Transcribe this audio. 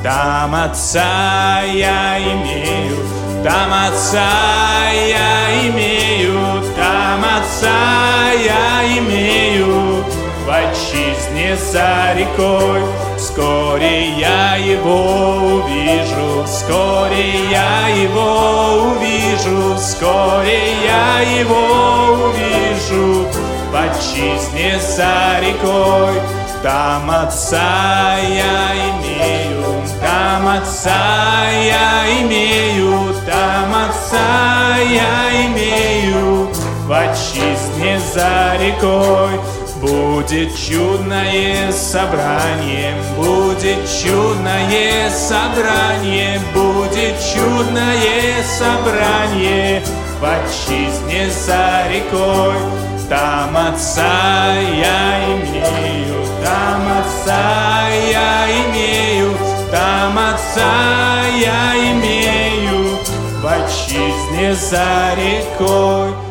там Отца я имею, там Отца я имею, там Отца я имею. В отчизне за рекой, вскоре я его увижу, вскоре я его увижу, вскоре я его увижу. В отчизне за рекой, там Отца я имею, там Отца я имею, там Отца я имею. В отчизне за рекой будет чудное собрание, будет чудное собрание, будет чудное собрание. В отчизне за рекой, там Отца я имею, там Отца я имею, там Отца я имею. В отчизне за рекой,